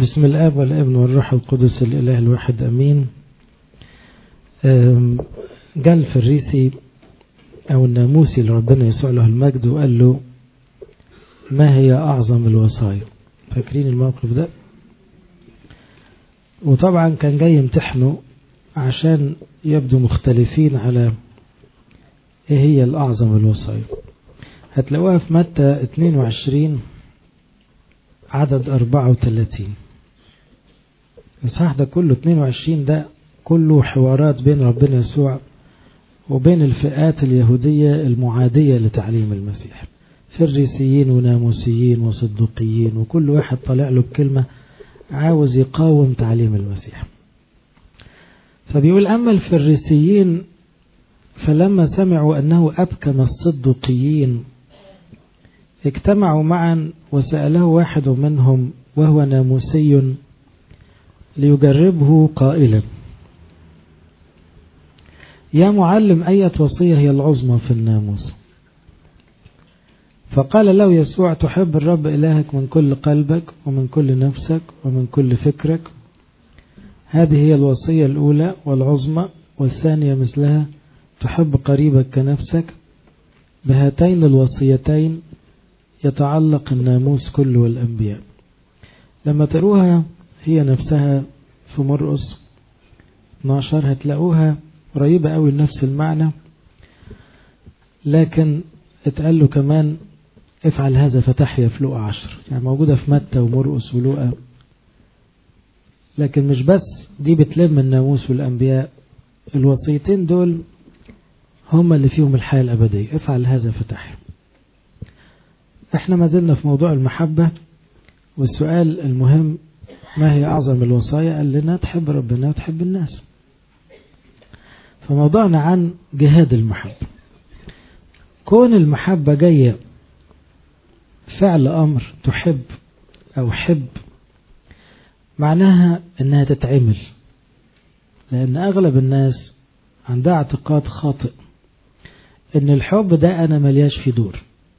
بسم الآب والابن والروح القدس الإله الواحد أمين. جاء الفريسي أو الناموسي لربنا يسوع له المجد وقال له: ما هي أعظم الوصايا؟ فاكرين الموقف ده؟ وطبعا كان جاي يمتحنه عشان يبدو مختلفين على ايه هي الأعظم الوصايا. هتلاقوها في متى 22 عدد 34. الإصحاح ده كله 22 ده كله حوارات بين ربنا يسوع وبين الفئات اليهودية المعادية لتعليم المسيح، فريسيين وناموسيين وصدوقيين، وكل واحد طلع له بكلمة عاوز يقاوم تعليم المسيح. فبيقول: أما الفريسيين فلما سمعوا أنه أبكم الصدوقيين اجتمعوا معا وسأله واحد منهم وهو ناموسي ليجربه قائلا: يا معلم، أية وصية هي العظمى في الناموس؟ فقال له يسوع: تحب الرب إلهك من كل قلبك ومن كل نفسك ومن كل فكرك، هذه هي الوصية الأولى والعظمى، والثانية مثلها: تحب قريبك كنفسك. بهاتين الوصيتين يتعلق الناموس كله والأنبياء. لما تروها هي نفسها في مرقس 12 هتلاقوها قريبة قوي لنفس المعنى، لكن اتقال له كمان: افعل هذا فتحيا في لوقا 10. يعني موجودة في متى ومرقس ولوقا، لكن مش بس دي بتلم الناموس والأنبياء، الوصيتين دول هما اللي فيهم الحياة الأبدية. افعل هذا فتحيا. احنا ما زلنا في موضوع المحبة، والسؤال المهم: ما هي أعظم الوصايا؟ قال لنا: تحب ربنا وتحب الناس. فموضوعنا عن جهاد المحبة. كون المحبة جاية فعل أمر تحب أو حب، معناها أنها تتعمل، لأن أغلب الناس عندها اعتقاد خاطئ أن الحب ده أنا ملياش في دور.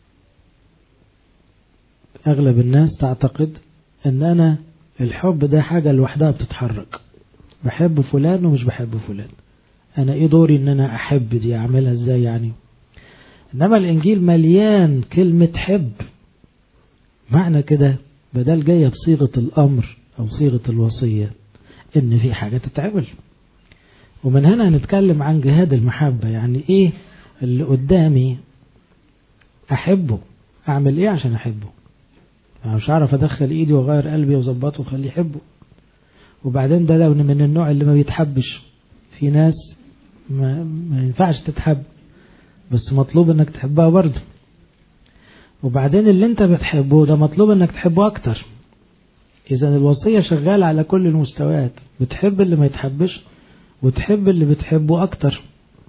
أغلب الناس تعتقد أن أنا الحب ده حاجة لوحدها بتتحرك، بحب فلان ومش بحب فلان، أنا إيه دوري أن أنا أحب دي؟ أعملها إزاي يعني؟ إنما الإنجيل مليان كلمة حب، معنى كده بدل جاية بصيغة الأمر أو صيغة الوصية إن في حاجة تتعمل. ومن هنا هنتكلم عن جهاد المحبة. يعني إيه اللي قدامي أحبه؟ أعمل إيه عشان أحبه؟ أنا مش عارف أدخل إيدي وغير قلبي وظبطه وخليه يحبه. وبعدين ده لو من النوع اللي ما بيتحبش، في ناس ما ينفعش تتحب بس مطلوب انك تحبها برضه. وبعدين اللي انت بتحبه ده مطلوب انك تحبه اكتر. اذا الوصية شغالة على كل المستويات، بتحب اللي ما يتحبش وتحب اللي بتحبه اكتر.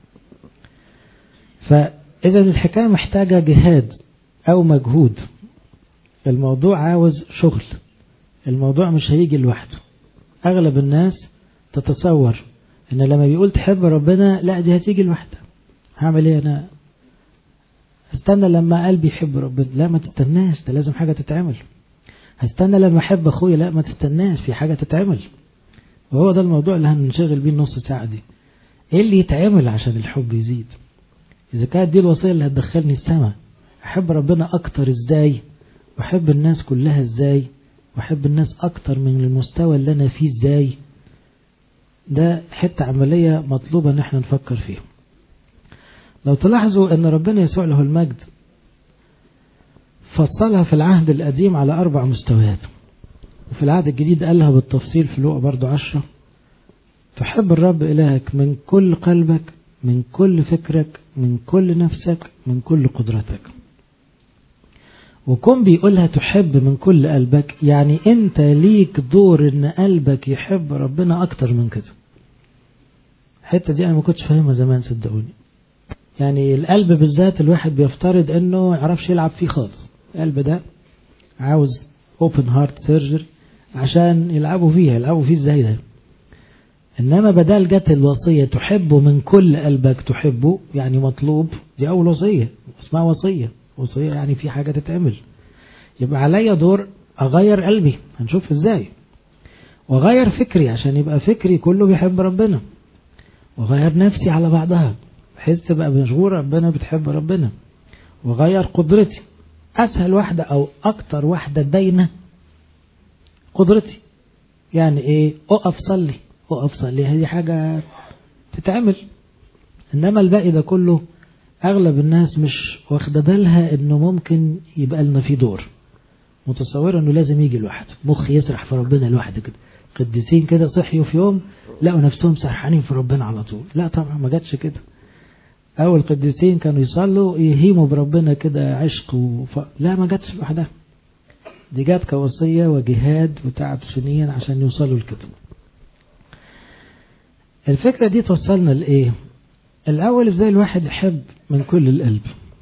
فاذا الحكاية محتاجة جهاد او مجهود. الموضوع عاوز شغل، الموضوع مش هيجي لوحده. اغلب الناس تتصور ان لما بيقول تحب ربنا، لا دي هتيجي لوحدها. هعمل ايه انا؟ هستنى لما قلبي يحب ربنا؟ لا، ما تستناش، ده لازم حاجة تتعمل. هستنى لما احب اخويا؟ لا، ما تستناش، في حاجة تتعمل. وهو ده الموضوع اللي هنشغل بيه النص ساعة دي. ايه اللي يتعمل عشان الحب يزيد؟ اذا كانت دي الوصية اللي هتدخلني السماء، احب ربنا اكتر ازاي؟ واحب الناس كلها ازاي؟ واحب الناس اكتر من المستوى اللي انا فيه ازاي؟ ده حتة عملية مطلوبة ان احنا نفكر فيها. لو تلاحظوا ان ربنا يسوع له المجد فصلها في العهد القديم على 4 مستويات، وفي العهد الجديد قالها بالتفصيل في لوقا برضو 10: تحب الرب إلهك من كل قلبك، من كل فكرك، من كل نفسك، من كل قدرتك. وكون بيقولها تحب من كل قلبك، يعني انت ليك دور ان قلبك يحب ربنا اكتر من كده. الحتة دي انا ما كنتش فاهمها زمان صدقوني. يعني القلب بالذات الواحد بيفترض انه يعرفش يلعب فيه خالص. القلب ده عاوز open heart surgery عشان يلعبوا فيه ازاي ده؟ انما بدل جت الوصية تحبه من كل قلبك، تحبه يعني مطلوب. دي اول وصية اسمها وصية يعني في حاجة تتعمل. يبقى عليا دور اغير قلبي. هنشوف ازاي. وغير فكري عشان يبقى فكري كله بيحب ربنا، وغير نفسي على بعضها بحيث تبقى مشغول ربنا بتحب ربنا، وغير قدرتي. أسهل واحدة أو أكتر واحدة باينة قدرتي. يعني إيه؟ أقف صلي هذه حاجة تتعمل. إنما الباقي ده كله أغلب الناس مش واخدة بالها إنه ممكن يبقى لنا في دور، متصورة إنه لازم يجي لوحده، مخ يسرح في ربنا لوحده كده. قديسين كده صحيوا في يوم لقوا نفسهم سرحانين في ربنا على طول. لا طبعا ما جاتش كده. أول قديسين كانوا يصلوا يهيموا بربنا كده عشق لا ما جاتش لوحدها، دي جات كوصية وجهاد وتعب سنين عشان يوصلوا لكده. الفكرة دي توصلنا لإيه؟ الأول إزاي الواحد يحب من كل القلب.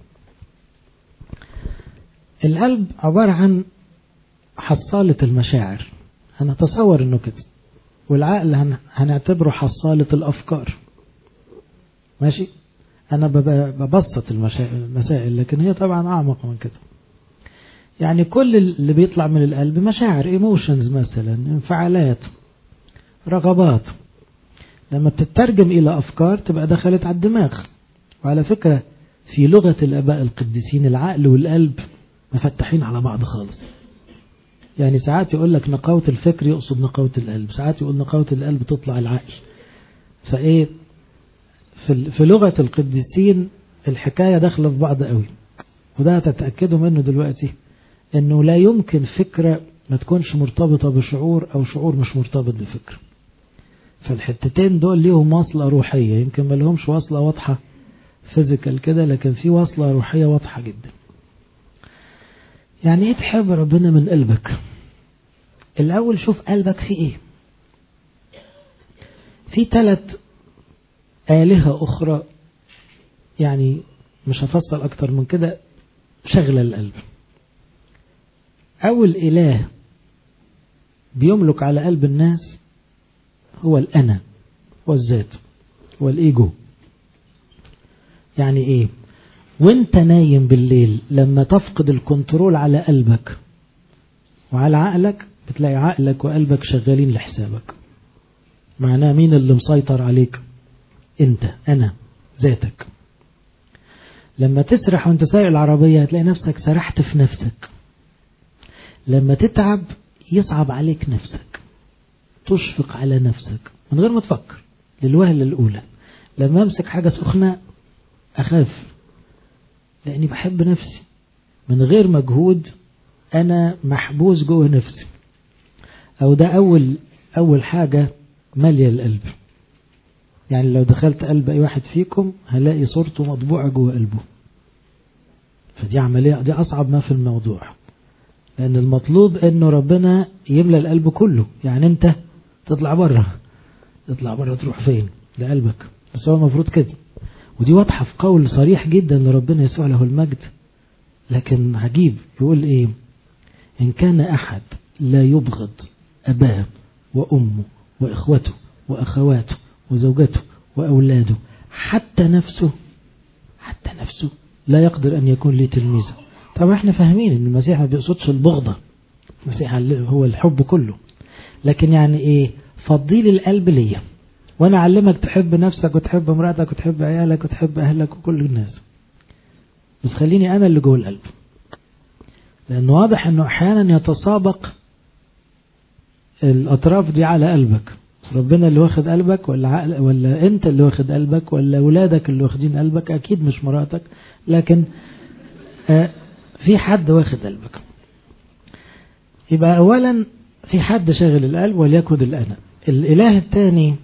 القلب عبارة عن حصالة المشاعر، هنتصور إنه كده، والعقل هنعتبره حصالة الأفكار. ماشي؟ أنا ببسط المسائل لكن هي طبعا أعمق من كده. يعني كل اللي بيطلع من القلب مشاعر، ايموشنز مثلا، انفعالات، رغبات، لما بتترجم إلى أفكار تبقى دخلت على الدماغ. وعلى فكرة في لغة الآباء القديسين العقل والقلب مفتحين على بعض خالص. يعني ساعات يقول لك نقاوة الفكر يقصد نقاوة القلب، ساعات يقول نقاوة القلب تطلع العقل. فإيه في لغة القديسين الحكاية داخلة في بعض قوي، وده تتأكدوا منه دلوقتي انه لا يمكن فكرة ما تكونش مرتبطة بشعور او شعور مش مرتبط بفكرة. فالحتتين دول ليهم وصلة روحية، يمكن ما لهمش وصلة واضحة فيزيكال كده، لكن في وصلة روحية واضحة جدا. يعني ايه تحب ربنا من قلبك؟ الاول شوف قلبك فيه ايه. في 3 آلهة اخرى، يعني مش هفصل اكتر من كده، شغلة القلب. أول إله بيملك على قلب الناس هو الأنا والذات والإيجو. يعني إيه؟ وانت نايم بالليل لما تفقد الكنترول على قلبك وعلى عقلك بتلاقي عقلك وقلبك شغالين لحسابك. معناه مين اللي مسيطر عليك؟ انت، أنا، ذاتك. لما تسرح وانت سايق العربية هتلاقي نفسك سرحت في نفسك. لما تتعب يصعب عليك نفسك، تشفق على نفسك من غير ما تفكر للوهلة الأولى. لما أمسك حاجة سخنة أخاف لأني بحب نفسي، من غير مجهود أنا محبوس جوه نفسي. أو ده أول حاجة مالية القلب. يعني لو دخلت قلب أي واحد فيكم هلاقي صورته مطبوعة جوه قلبه. فدي عملية، دي أصعب ما في الموضوع، لأن المطلوب أنه ربنا يملأ القلب كله. يعني أنت تطلع بره تروح فين؟ لقلبك. بس هو المفروض كده، ودي واضحة في قول صريح جدا لربنا يسوع له المجد. لكن عجيب يقول إيه؟ إن كان أحد لا يبغض أباه وأمه وإخوته وأخواته وزوجته وأولاده حتى نفسه لا يقدر أن يكون لي تلميذا. طبعا احنا فاهمين ان المسيح ما بيقصدش البغضة، المسيح هو الحب كله. لكن يعني ايه؟ فضيل القلب ليا وانا اعلمك تحب نفسك وتحب امرأتك وتحب عيالك وتحب اهلك وكل الناس، بس خليني انا اللي جوه القلب. لانه واضح انه احيانا يتسابق الاطراف دي على قلبك. ربنا اللي واخد قلبك ولا انت اللي واخد قلبك ولا اولادك اللي واخدين قلبك؟ اكيد مش مراتك، لكن في حد واخد قلبك. يبقى اولا في حد شاغل القلب وليكن الأنا. الاله الثاني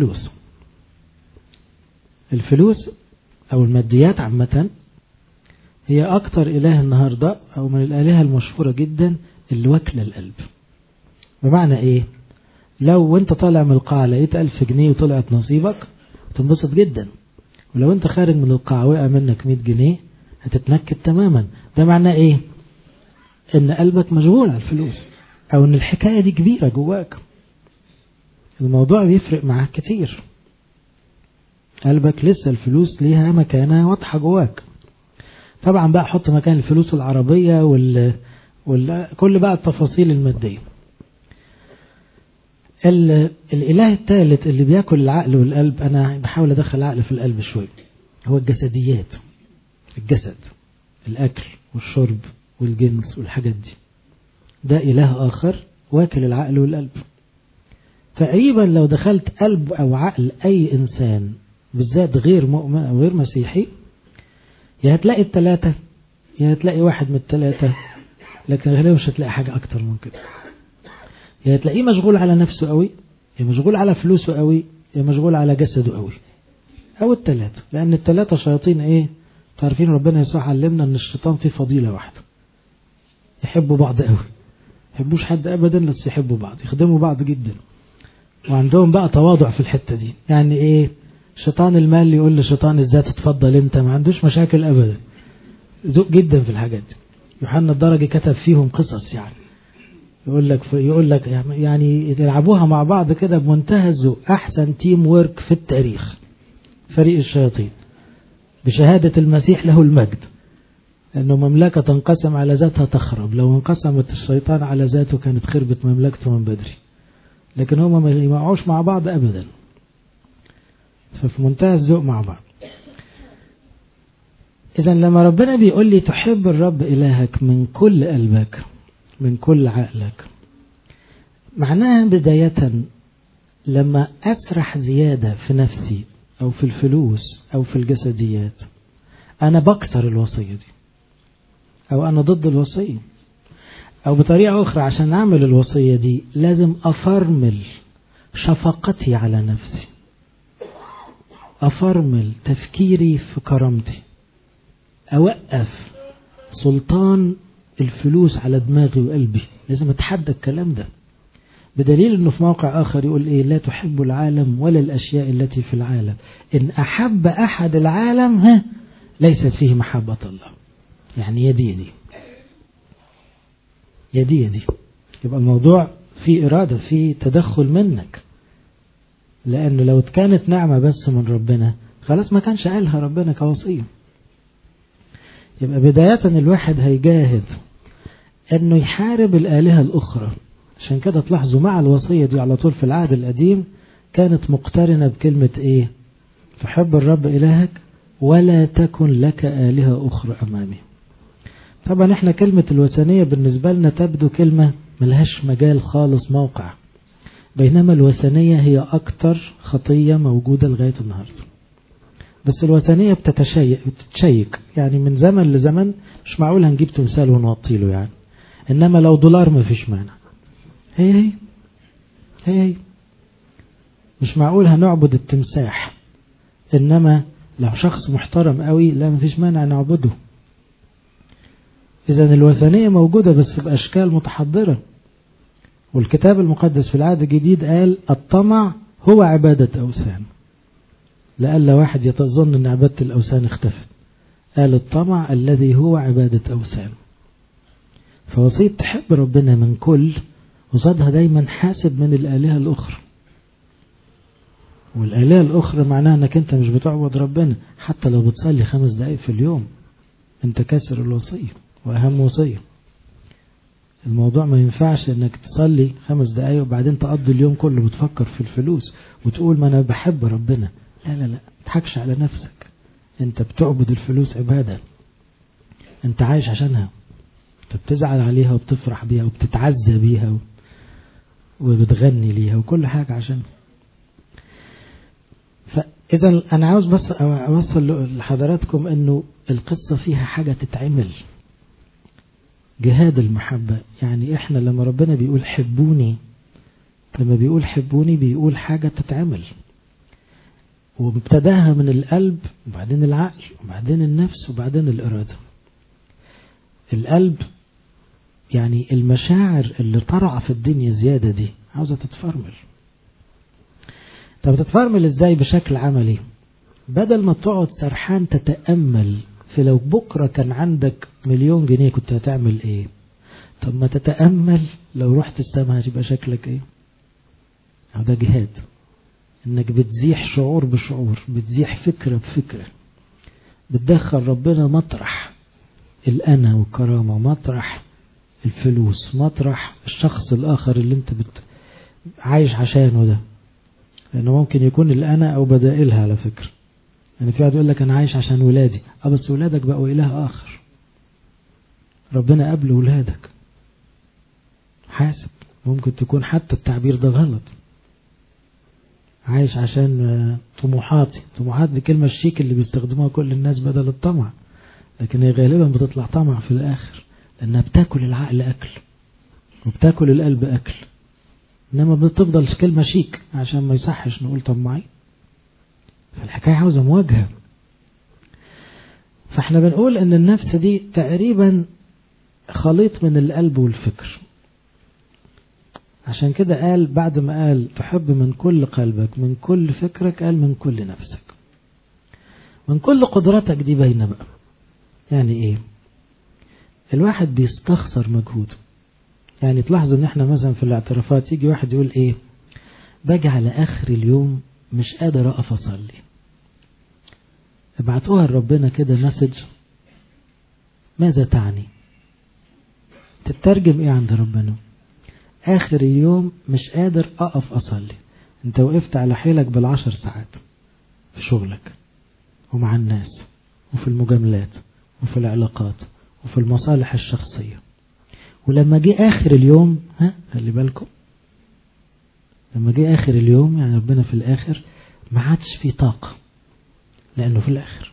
الفلوس او الماديات عامة هي اكتر اله النهاردة او من الالهة المشهورة جدا اللي واكله القلب. بمعنى ايه؟ لو انت طالع من القاعة لقيت 1000 جنيه وطلعت نصيبك تنبسط جدا، ولو انت خارج من القاعة وقع منك 100 جنيه هتتنكد تماما. ده معناه ايه؟ ان قلبك مشغول على الفلوس، او ان الحكاية دي كبيرة جواك، الموضوع بيفرق معاك كتير. قلبك لسه الفلوس ليها مكانة واضحة جواك. طبعا بقى حط مكان الفلوس العربية كل بقى التفاصيل المادية. الإله الثالث اللي بياكل العقل والقلب، أنا بحاول أدخل العقل في القلب شوي، هو الجسديات، الجسد، الأكل والشرب والجنس والحاجات دي. ده إله آخر واكل العقل والقلب. تقريبا لو دخلت قلب أو عقل أي إنسان بالذات غير مؤمن أو غير مسيحي، يا هتلاقي الثلاثة يا هتلاقي واحد من الثلاثة، لكن غالبا مش هتلاقي حاجة أكتر من كده. يا هتلاقيه مشغول على نفسه قوي، يا مشغول على فلوسه قوي، يا مشغول على جسده قوي، أو الثلاثة. لأن الثلاثة شياطين إيه؟ تعرفين ربنا يسوع علمنا أن الشيطان فيه فضيلة واحدة، يحبوا بعض قوي، يحبوش حد أبدا بس يحبوا بعض، يخدموا بعض جدا، وعندهم بقى تواضع في الحتة دي. يعني إيه؟ شيطان المال يقول لشيطان الذات اتفضل أنت، ما عندوش مشاكل أبدا، ذوق جدا في الحاجات دي. يوحنا الدرجي كتب فيهم قصص، يعني يقول لك يعني يلعبوها مع بعض كده بمنتهى الذوق. أحسن تيم وورك في التاريخ فريق الشياطين، بشهادة المسيح له المجد، أنه مملكة تنقسم على ذاتها تخرب، لو انقسمت الشيطان على ذاته كانت خربت مملكته من بدري، لكن هما ما يجمعوش مع بعض أبدا، ففي منتهى الذوق مع بعض. إذا لما ربنا بيقول لي تحب الرب إلهك من كل قلبك من كل عقلك، معناها بداية لما أسرح زيادة في نفسي أو في الفلوس أو في الجسديات، أنا بكسر الوصية دي، أو أنا ضد الوصية، أو بطريقة أخرى عشان أعمل الوصية دي لازم أفرمل شفقتي على نفسي، أفرمل تفكيري في كرامتي، أوقف سلطان الفلوس على دماغي وقلبي. لازم أتحدى الكلام ده، بدليل أنه في موقع آخر يقول إيه؟ لا تحب العالم ولا الأشياء التي في العالم، إن أحب أحد العالم ليست فيه محبة الله. يعني يدي يبقى الموضوع فيه إرادة، فيه تدخل منك، لأنه لو كانت نعمة بس من ربنا خلاص ما كانش قالها ربنا كوصية. يبقى بداية الواحد هيجاهد أنه يحارب الآلهة الأخرى. عشان كده تلاحظوا مع الوصية دي على طول في العهد القديم كانت مقترنة بكلمة إيه؟ تحب الرب إلهك ولا تكن لك آلهة أخرى أمامي. طبعا احنا كلمة الوثنية بالنسبة لنا تبدو كلمة ملهاش مجال خالص موقع، بينما الوثنية هي أكتر خطية موجودة لغاية النهاردة. بس الوثنية بتتشيك يعني من زمن لزمن، مش معقول هنجيب تمثال ونوطيله يعني، إنما لو دولار ما فيش مانع، هي مش معقول هنعبد التمساح، إنما لو شخص محترم قوي لا ما فيش مانع نعبده. إذن الوثنية موجودة بس بأشكال متحضرة، والكتاب المقدس في العهد الجديد قال الطمع هو عبادة أوثان، لألا واحد يتظن أن عبادة الأوثان اختفت، قال الطمع الذي هو عبادة أوثان. فوصية تحب ربنا من كل وصدها دايما حاسب من الآلهة الأخرى، والآلهة الأخرى معناها أنك أنت مش بتعبد ربنا. حتى لو بتصلي 5 دقائق في اليوم أنت كاسر الوصية، وأهم وصية. الموضوع ما ينفعش أنك تصلي 5 دقائق وبعدين تقضي اليوم كله بتفكر في الفلوس وتقول ما أنا بحب ربنا. لا تحكش على نفسك، أنت بتعبد الفلوس عبادة، أنت عايش عشانها، أنت بتزعل عليها وبتفرح بيها وبتتعزى بيها وبتغني ليها وكل حاجة عشانها. فإذا أنا عاوز بس أوصل لحضراتكم أنه القصة فيها حاجة تتعمل، جهاد المحبة. يعني إحنا لما ربنا بيقول حبوني، لما بيقول حبوني بيقول حاجة تتعمل، وابتداها من القلب وبعدين العقل وبعدين النفس وبعدين الإرادة. القلب يعني المشاعر اللي طرع في الدنيا زيادة دي عاوزة تتفرمل. طب تتفرمل ازاي بشكل عملي؟ بدل ما تقعد سرحان تتأمل في لو بكرة كان عندك 1,000,000 جنيه كنت هتعمل ايه؟ طب ما تتأمل لو رحت السما هتبقى شكلك ايه؟ ده جهاد، انك بتزيح شعور بشعور، بتزيح فكرة بفكرة، بتدخل ربنا مطرح الأنا والكرامة، مطرح الفلوس، مطرح الشخص الآخر اللي انت عايش عشانه ده، لأنه ممكن يكون الأنا أو بدائلها على فكرة. يعني في واحد يقول لك أنا عايش عشان ولادي، بس ولادك بقوا إله آخر، ربنا قبل ولادك. حاسب، ممكن تكون حتى التعبير ده غلط. عايش عشان طموحاتي، طموحات دي كلمة الشيك اللي بيستخدموها كل الناس بدل الطمع، لكن هي غالبا بتطلع طمع في الآخر، لأنها بتاكل العقل أكل وبتاكل القلب أكل. إنما بتفضل كلمة شيك عشان ما يصحش نقول طماعي. فالحكاية عاوزة مواجهة. فاحنا بنقول ان النفس دي تقريبا خليط من القلب والفكر. عشان كده قال بعد ما قال تحب من كل قلبك من كل فكرك، قال من كل نفسك من كل قدرتك. دي باينة بقى. يعني ايه؟ الواحد بيستخسر مجهوده. يعني تلاحظوا ان احنا مثلا في الاعترافات يجي واحد يقول ايه، باجي على اخر اليوم مش قادر اقف اصلي. ابعتوها لربنا كده مسج، ماذا تعني؟ تترجم ايه عند ربنا؟ اخر اليوم مش قادر اقف اصلي. انت وقفت على حيلك بالعشر ساعات في شغلك ومع الناس وفي المجاملات وفي العلاقات وفي المصالح الشخصية، ولما جه اخر اليوم خلي بالكم، لما جه اخر اليوم يعني ربنا في الاخر ما عادش فيه طاقة، لانه في الاخر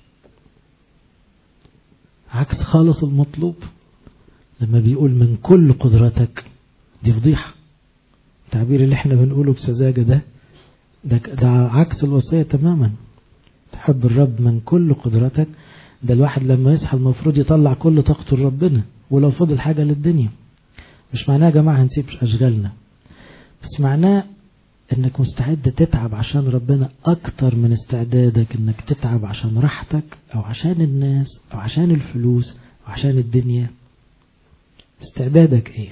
عكس خالص المطلوب. لما بيقول من كل قدرتك، دي فضيحة. التعبير اللي احنا بنقوله بسذاجة ده عكس الوصية تماما. تحب الرب من كل قدرتك، ده الواحد لما يصحى المفروض يطلع كل طاقته لربنا، ولو فضل حاجة للدنيا. مش معناه يا جماعة هنسيب أشغالنا، بس معناه انك مستعد تتعب عشان ربنا اكتر من استعدادك انك تتعب عشان راحتك او عشان الناس او عشان الفلوس او عشان الدنيا. استعدادك ايه؟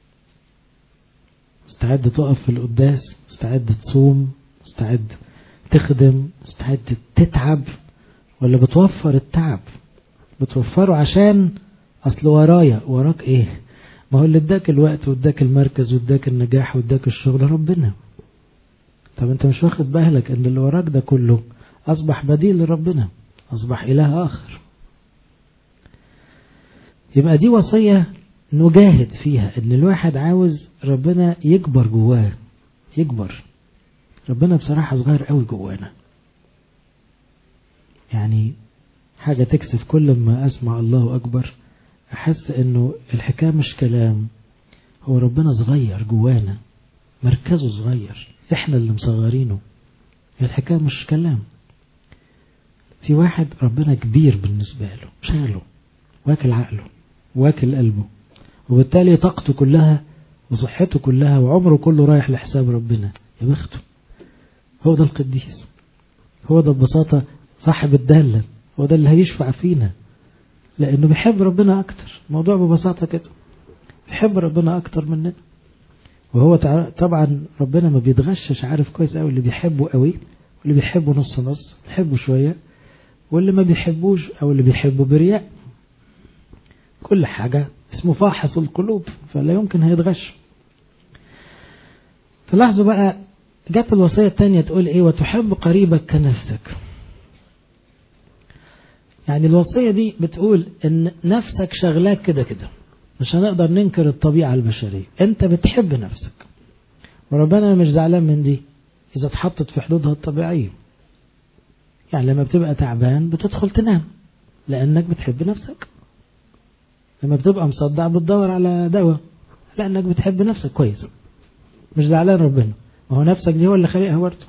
مستعد تقف في القداس، مستعد تصوم، مستعد تخدم، مستعد تتعب، ولا بتوفر التعب بتوفره عشان اصل وراك ايه؟ ما هو اللي اداك الوقت واداك المركز واداك النجاح واداك الشغل ربنا. طب انت مش واخد بالك ان اللي وراك ده كله اصبح بديل لربنا، اصبح اله اخر. يبقى دي وصية نجاهد فيها، ان الواحد عاوز ربنا يكبر جواه، يكبر. ربنا بصراحة صغير قوي جوانا، يعني حاجة تكسف. كل ما اسمع الله اكبر احس انه الحكاية مش كلام، هو ربنا صغير جوانا، مركزه صغير، احنا اللي مصغرينه. الحكاية مش كلام. في واحد ربنا كبير بالنسبة له، شاله واكل عقله واكل قلبه، وبالتالي طاقته كلها وصحته كلها وعمره كله رايح لحساب ربنا. يا بخته. هو ده القديس، هو ده ببساطة صاحب الدالة، هو ده اللي هيشفع فينا، لأنه بيحب ربنا أكتر. الموضوع ببساطة كده، بيحب ربنا أكتر مننا. وهو طبعا ربنا ما بيتغشش، عارف كويس قوي اللي بيحبه قوي واللي بيحبه نص نص، بيحبه شوية، واللي ما بيحبوش او اللي بيحبه برياء. كل حاجة اسمه فاحص القلوب، فلا يمكن هيتغش. تلاحظوا بقى جت الوصية التانية تقول ايه؟ وتحب قريبك كنفسك. يعني الوصية دي بتقول ان نفسك شغلاك كده كده، مش هنقدر ننكر الطبيعة البشرية، انت بتحب نفسك وربنا مش زعلان من دي اذا اتحطت في حدودها الطبيعية. يعني لما بتبقى تعبان بتدخل تنام لانك بتحب نفسك، لما بتبقى مصدع بتدور على دواء لانك بتحب نفسك كويس، مش زعلان ربنا، ما هو نفسك دي هو اللي خلقها برضه.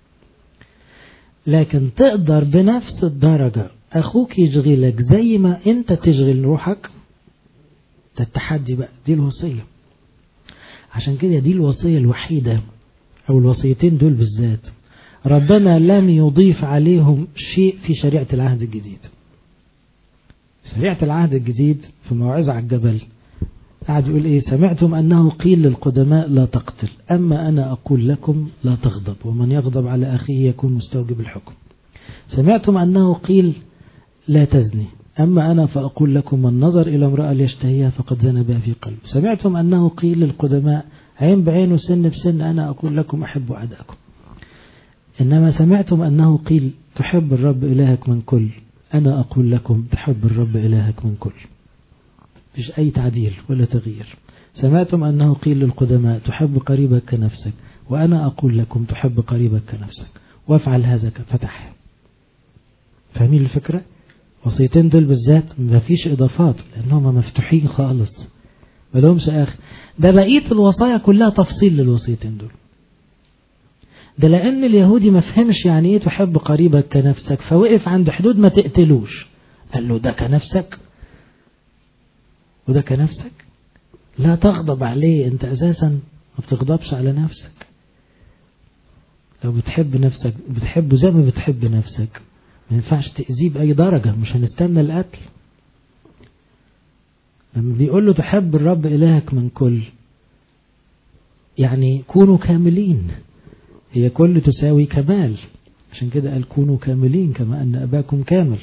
لكن تقدر بنفس الدرجة اخوك يشغلك زي ما انت تشغل روحك؟ ده التحدي بقى، دي الوصية. عشان كده دي الوصية الوحيدة او الوصيتين دول بالذات ربنا لم يضيف عليهم شيء في شريعة العهد الجديد. شريعة العهد الجديد في موعظة على الجبل قاعد يقول ايه؟ سمعتم انه قيل للقدماء لا تقتل، اما انا اقول لكم لا تغضب، ومن يغضب على اخيه يكون مستوجب الحكم. سمعتم انه قيل لا تزني، اما انا فاقول لكم من نظر الى امرأة ليشتهيها فقد زنى بها في قلبه. سمعتم انه قيل للقدماء عين بعين وسن بسن أنا أقول لكم أحبوا أعداءكم. إنما سمعتم أنه قيل تحب الرب إلهك من كل، أنا أقول لكم تحب الرب إلهك من كل. مفيش أي تعديل ولا تغيير. سمعتم أنه قيل للقدماء تحب قريبك كنفسك، وأنا أقول لكم تحب قريبك كنفسك وافعل هذا كفتح. فاهمين الفكرة؟ وصيتين دول بالذات مفيش إضافات لأنهم مفتوحين خالص ملهمش آخر. ده بقية الوصايا كلها تفصيل للوصيتين دول. ده لأن اليهودي ما فهمش يعني إيه تحب قريبك كنفسك، فوقف عند حدود ما تقتلوش. قال له ده كنفسك وده كنفسك، لا تغضب عليه، أنت أساسا ما بتغضبش على نفسك. لو بتحب نفسك بتحبه زي ما بتحب نفسك، ما ينفعش تأذيه بأي درجة، مش هنستنى القتل. لما بيقول له تحب الرب إلهك من كل، يعني كونوا كاملين، هي كل تساوي كمال، عشان كده قال كونوا كاملين كما أن أباكم كامل.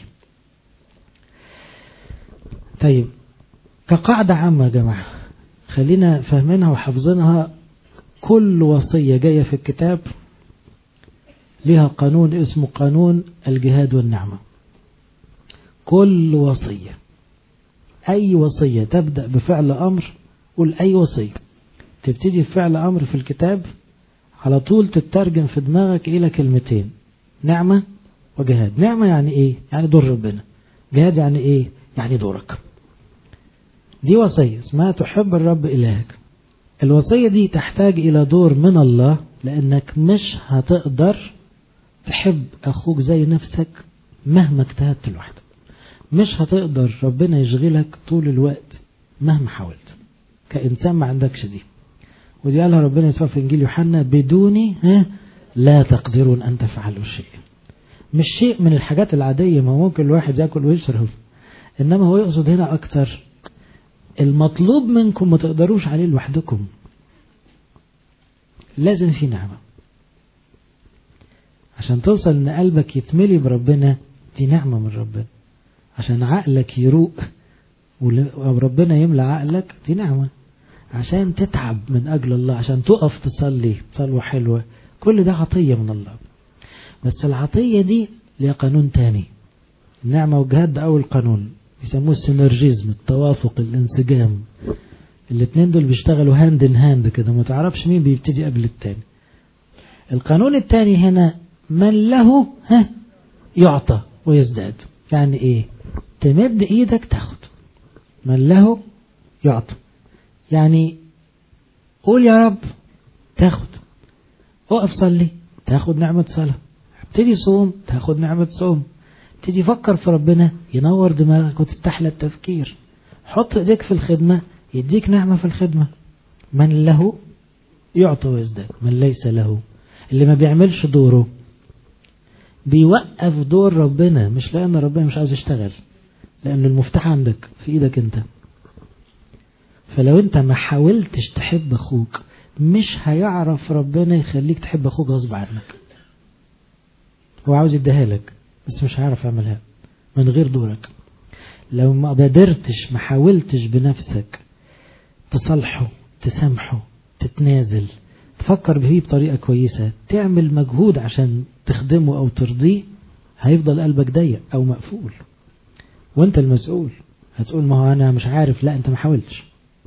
طيب كقاعدة عامة يا جماعة خلينا فهمينها وحفظينها، كل وصية جاية في الكتاب لها قانون اسمه قانون الجهاد والنعمة. كل وصية، أي وصية تبدأ بفعل أمر، قول أي وصية تبتدي بفعل أمر في الكتاب على طول تترجم في دماغك إلى كلمتين: نعمة وجهاد. نعمة يعني إيه؟ يعني دور ربنا. جهاد يعني إيه؟ يعني دورك. دي وصية اسمها تحب الرب إلهك. الوصية دي تحتاج إلى دور من الله، لأنك مش هتقدر تحب أخوك زي نفسك مهما اجتهدت لوحدك. مش هتقدر ربنا يشغلك طول الوقت مهما حاولت كإنسان، ما عندكش دي. ودي قالها ربنا يسوع في إنجيل يوحنا: بدوني لا تقدرون أن تفعلوا شيء. مش شيء من الحاجات العادية، ما ممكن الواحد يأكل ويشرب، إنما هو يقصد هنا أكتر المطلوب منكم ما تقدروش عليه لوحدكم. لازم في نعمة عشان توصل ان قلبك يتملي بربنا، دي نعمة من ربنا. عشان عقلك يروق وربنا يملى عقلك، دي نعمة. عشان تتعب من أجل الله، عشان تقف تصلي صلوة حلوة، كل ده عطية من الله. بس العطية دي ليها قانون تاني. النعمة والجهاد ده أول قانون يسموه السينرجيزم، التوافق، الانسجام. الاثنين دول بيشتغلوا هاند ان هاند كده، ما تعرفش مين بيبتدي قبل التاني. القانون التاني هنا: من له يعطى ويزداد. يعني ايه؟ تمد ايدك تاخد. من له يعطى يعني قول يا رب تاخد، اقف صلي تاخد نعمة صلاة، ابتدي صوم تاخد نعمة صوم، ابتدي فكر في ربنا ينور دماغك وتستحلى التفكير، حط ايديك في الخدمة يديك نعمة في الخدمة. من له يعطى ويزداد. من ليس له، اللي ما بيعملش دوره بيوقف دور ربنا، مش لأن ربنا مش عاوز يشتغل، لأن المفتاح عندك في ايدك انت. فلو انت ما حاولتش تحب اخوك، مش هيعرف ربنا يخليك تحب اخوك غصب عنك. هو عاوز يديها لك بس مش هيعرف يعملها من غير دورك. لو ما قدرتش، ما حاولتش بنفسك تصلحه، تسامحه، تتنازل، تفكر به بطريقة كويسة، تعمل مجهود عشان تخدمه أو ترضيه، هيفضل قلبك ضيق أو مقفول، وانت المسؤول. هتقول ما هو أنا مش عارف. لا، انت ما حاولتش.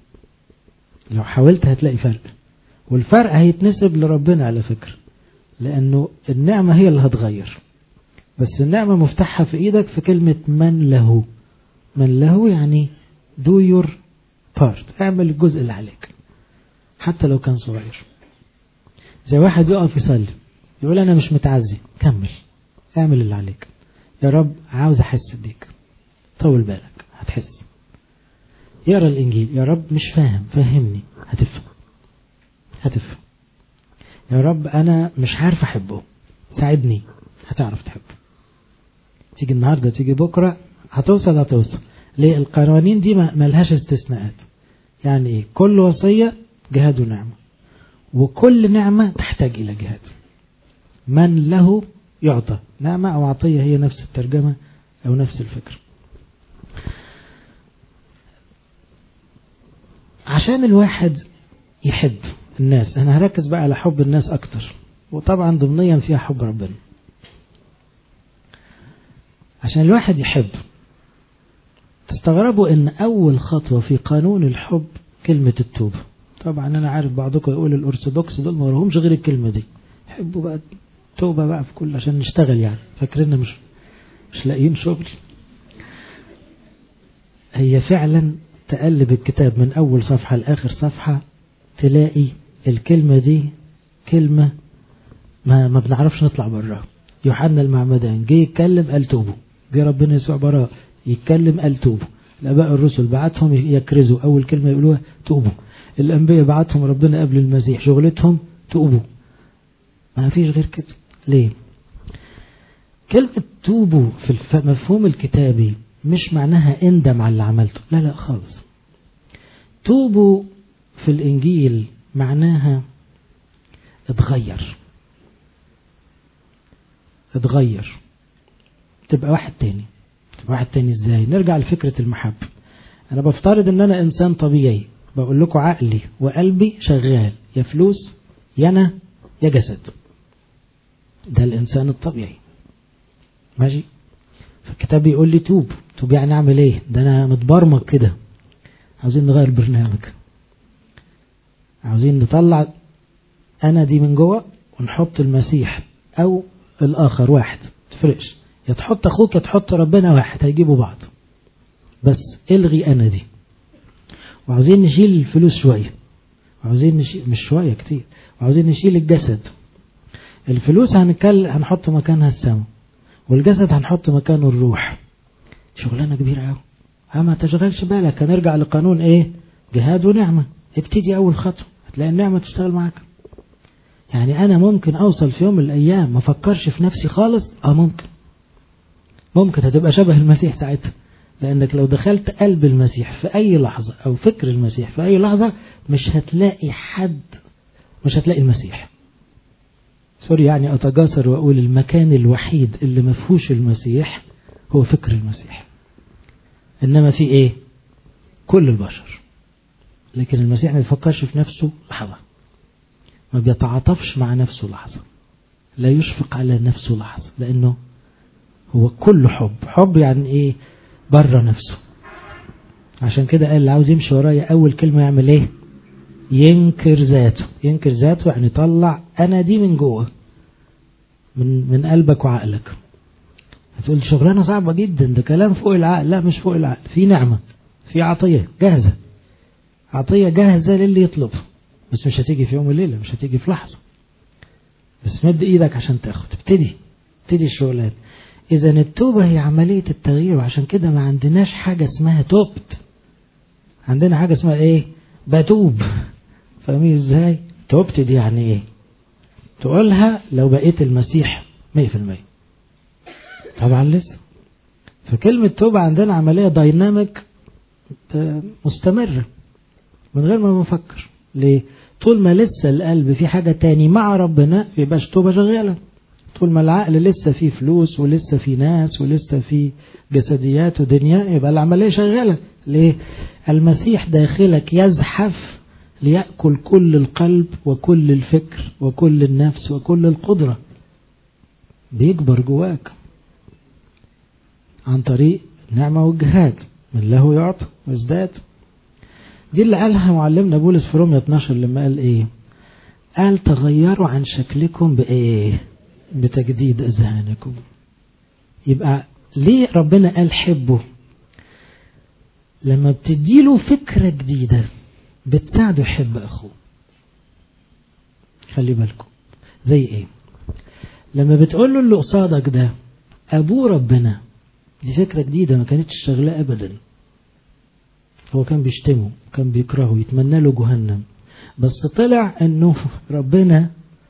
لو حاولت هتلاقي فرق، والفرق هيتنسب لربنا على فكرة، لأنه النعمة هي اللي هتغير. بس النعمة مفتاحها في إيدك في كلمة من له. من له يعني do your part، اعمل الجزء اللي عليك حتى لو كان صغير. زي واحد يقف يصلي يقول أنا مش متعزي، كمل اعمل اللي عليك. يا رب عاوز أحس بيك، طول بالك هتحس. يقرأ الإنجيل، يا رب مش فاهم فهمني، هتفهم. يا رب أنا مش عارف أحبه، ساعدني، هتعرف تحبه. تيجي النهاردة تيجي بكرة هتوصل. ليه؟ القوانين دي ملهاش استثناءات. يعني إيه؟ كل وصية جهاد ونعمة، وكل نعمة تحتاج إلى جهاد. من له يعطى. نعمة أو عطية هي نفس الترجمة أو نفس الفكرة. عشان الواحد يحب الناس. أنا هركز بقى على حب الناس أكتر، وطبعا ضمنيا فيها حب ربنا. عشان الواحد يحب، تستغربوا ان اول خطوة في قانون الحب كلمة التوبة. طبعا انا عارف بعضكم يقول الارثوذكس دول ما لهمش غير الكلمة دي، يحبوا بقى توبة بقى في كل عشان نشتغل، يعني فاكريننا مش لاقيين شغل. هي فعلا تقلب الكتاب من اول صفحة لاخر صفحة تلاقي الكلمة دي كلمة ما بنعرفش نطلع براها. يوحنا المعمدان جه يتكلم قال توبوا، جه ربنا يسوع براء يتكلم قال توبوا، الاباء الرسل بعتهم يكرزوا اول كلمة يقولوها توبوا، الانبياء بعتهم ربنا قبل المسيح شغلتهم توبوا. ما فيش غير كده. ليه؟ كلمة توبوا في المفهوم الكتابي مش معناها اندم على اللي عملته، لا لا خالص. توبوا في الانجيل معناها اتغير، تبقى واحد تاني. تبقى واحد تاني ازاي؟ نرجع لفكرة المحبة. انا بفترض ان انا انسان طبيعي، بقول لكم عقلي وقلبي شغال، يا فلوس يا انا يا جسد. ده الانسان الطبيعي ماشي. فالكتاب بيقول لي توب يعني اعمل ايه؟ ده انا متبرمج كده. عاوزين نغير برنامج، عاوزين نطلع انا دي من جوه ونحط المسيح او الاخر واحد، تفرقش، يا تحط اخوك يا تحط ربنا واحد، هيجيبوا بعض. بس الغي انا دي. وعاوزين نشيل الفلوس شوية، وعاوزين نشيل مش شوية كتير، وعاوزين نشيل الجسد. الفلوس هنحط مكانها السماء، والجسد هنحط مكانه الروح. شغلانة كبيرة قوي. ما تشغلش بالك، هنرجع لقانون ايه؟ جهاد ونعمة. ابتدي اول خطوة هتلاقي النعمة تشتغل معاك. يعني انا ممكن اوصل في يوم من الايام ما افكرش في نفسي خالص. ممكن هتبقى شبه المسيح ساعتها، لانك لو دخلت قلب المسيح في اي لحظة او فكر المسيح في اي لحظة مش هتلاقي المسيح. سوري يعني اتجاسر واقول المكان الوحيد اللي ما فيهوش المسيح هو فكر المسيح. انما في ايه؟ كل البشر. لكن المسيح ما بيفكرش في نفسه لحظة، ما بيتعاطفش مع نفسه لحظة، لا يشفق على نفسه لحظة، لانه هو كل حب يعني ايه؟ بره نفسه. عشان كده قال اللي عاوز يمشي ورايا اول كلمة يعمل ايه؟ ينكر ذاته يعني طلع انا دي من جوه، من قلبك وعقلك. هتقول شغلانة صعبة جدا، ده كلام فوق العقل. لا مش فوق العقل، في نعمة، في عطية جاهزة للي يطلب. بس مش هتيجي في يوم وليلة، مش هتيجي في لحظة. بس مد ايدك عشان تاخد، تبتدي الشغلات. اذا التوبة هي عملية التغيير. وعشان كده ما عندناش حاجة اسمها توبت، عندنا حاجة اسمها ايه؟ بتوب. فاهمين ازاي؟ توبت دي يعني ايه؟ تقولها لو بقيت المسيح 100%. طبعا لسه. فكلمة توبة عندنا عملية دايناميك مستمرة من غير ما نفكر. ليه؟ طول ما لسه القلب في حاجة تاني مع ربنا يبقاش توبة شغالة. طول ما العقل لسه فيه فلوس ولسه فيه ناس ولسه فيه جسديات ودنيا يبقى العملية شغالة. ليه؟ المسيح داخلك يزحف ليأكل كل القلب وكل الفكر وكل النفس وكل القدرة. بيكبر جواك عن طريق نعمة والجهاد، من له يعطى وازداد. دي اللي قالها معلمنا بولس في رومية 12 لما قال ايه؟ قال تغيروا عن شكلكم بايه؟ بتجديد اذهانكم. يبقى ليه ربنا قال حبه؟ لما بتديله فكرة جديدة بتساعده يحب اخوه. خلي بالكم زي ايه؟ لما بتقول له اللي قصادك ده ابوه ربنا، دي فكرة جديدة ما كانتش شغلة ابدا. هو كان بيشتمه، كان بيكرهه، يتمنى له جهنم. بس طلع انه ربنا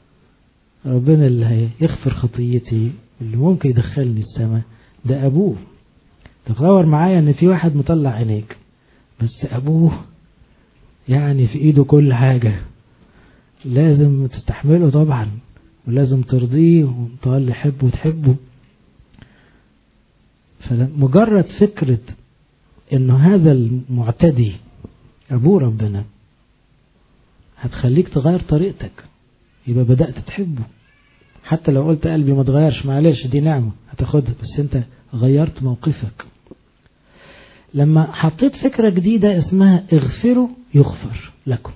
اللي هيغفر خطيتي، اللي ممكن يدخلني السماء، ده ابوه. تتصور معايا ان في واحد مطلع عينيك بس ابوه يعني في ايده كل حاجة، لازم تستحمله طبعا، ولازم ترضيه وتقول يحبه وتحبه. فمجرد فكرة انه هذا المعتدي ابوه ربنا هتخليك تغير طريقتك، يبقى بدأت تحبه. حتى لو قلت قلبي ما تغيرش، معلش دي نعمة هتاخدها، بس انت غيرت موقفك. لما حطيت فكرة جديدة اسمها اغفروا يغفر لكم.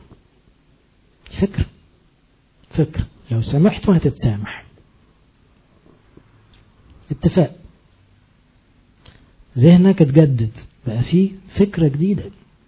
فكرة لو سامحتوا هتتسامح. اتفاق، ذهنك اتجدد، بقى فيه فكرة جديدة.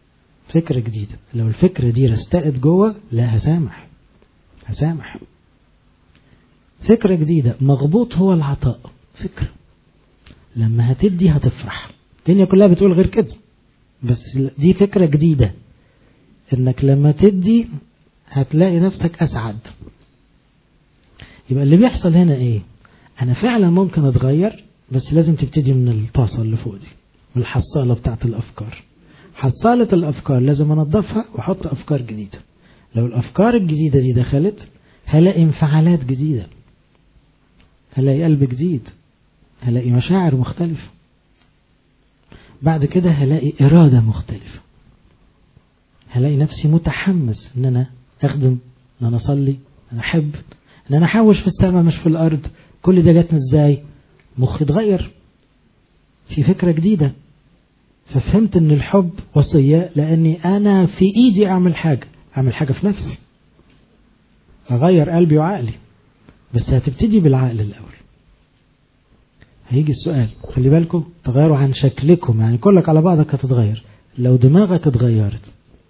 لو الفكرة دي رستقت جوه، لا هسامح. فكرة جديدة، مغبوط هو العطاء. فكرة لما هتدي هتفرح. الدنيا كلها بتقول غير كده، بس دي فكرة جديدة، انك لما تدي هتلاقي نفسك اسعد. يبقى اللي بيحصل هنا ايه؟ انا فعلا ممكن اتغير، بس لازم تبتدي من الطاسة اللي فوق دي، من الحصالة بتاعت الافكار. حصالة الافكار لازم انضفها واحط افكار جديدة. لو الافكار الجديدة دي دخلت، هلاقي انفعالات جديدة، هلاقي قلب جديد، هلاقي مشاعر مختلفة. بعد كده هلاقي إرادة مختلفة، هلاقي نفسي متحمس ان انا اخدم، ان انا اصلي، ان انا احب، ان انا احوش في السماء مش في الارض. كل ده جاتنا ازاي؟ مخي اتغير، في فكرة جديدة. ففهمت ان الحب وصية، لاني انا في ايدي اعمل حاجة في نفسي، اغير قلبي وعقلي. بس هتبتدي بالعقل الاول. هيجي السؤال، خلي بالكم تغيروا عن شكلكم، يعني كلك على بعضك هتتغير لو دماغك اتغيرت.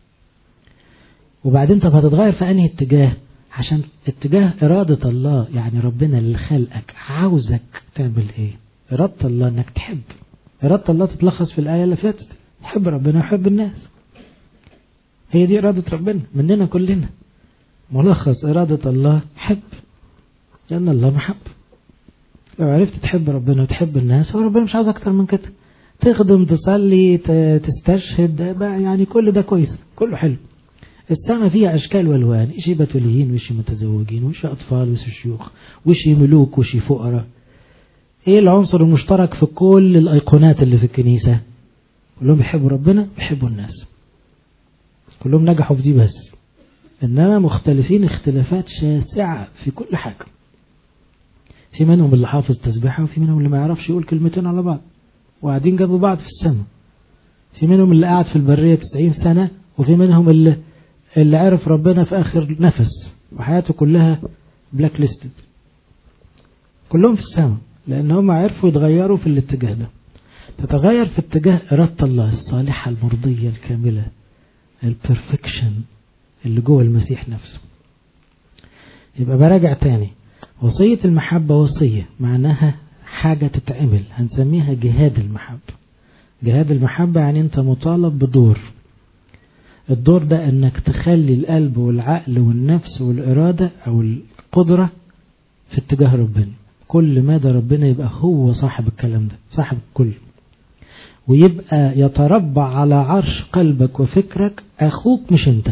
وبعدين طب هتتغير في انهي اتجاه؟ عشان اتجاه إرادة الله، يعني ربنا اللي خلقك عاوزك تعمل ايه؟ إرادة الله انك تحب. إرادة الله تتلخص في الآية اللي فاتت، حب ربنا وحب الناس. هي دي إرادة ربنا مننا كلنا. ملخص إرادة الله حب، لأن الله محب. لو عرفت تحب ربنا وتحب الناس، هو ربنا مش عاوز أكتر من كده. تخدم، تصلي، تستشهد، يعني كل ده كويس، كله حلو. السماء فيها أشكال والوان، إشي بتوليين وإشي متزوجين وإشي أطفال وإشي شيوخ وإشي ملوك وإشي فقراء. إيه العنصر المشترك في كل الأيقونات اللي في الكنيسة؟ كلهم بيحبوا ربنا، بيحبوا الناس، كلهم نجحوا في دي، بس إنما مختلفين اختلافات شاسعة في كل حاجة. في منهم اللي حافظ تسبيحة، وفي منهم اللي ما يعرفش يقول كلمتين على بعض وقاعدين جنب بعض في السماء. في منهم اللي قاعد في البرية 90 سنة، وفي منهم اللي عرف ربنا في آخر نفس وحياته كلها بلاك ليستد. كلهم في السماء، لأن هم عرفوا يتغيروا في الاتجاه ده. تتغير في اتجاه إرادة الله الصالحة المرضية الكاملة، البرفكشن اللي جوه المسيح نفسه. يبقى براجع تاني، وصية المحبة وصية معناها حاجة تتعمل، هنسميها جهاد المحبة. جهاد المحبة يعني انت مطالب بدور. الدور ده انك تخلي القلب والعقل والنفس والإرادة او القدرة في اتجاه ربنا. كل مدى ربنا يبقى هو صاحب الكلام ده، صاحب الكل، ويبقى يتربع على عرش قلبك وفكرك. اخوك مش انت،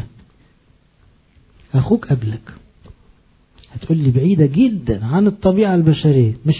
اخوك قبلك. هتقول لي بعيدة جدا عن الطبيعة البشرية. مش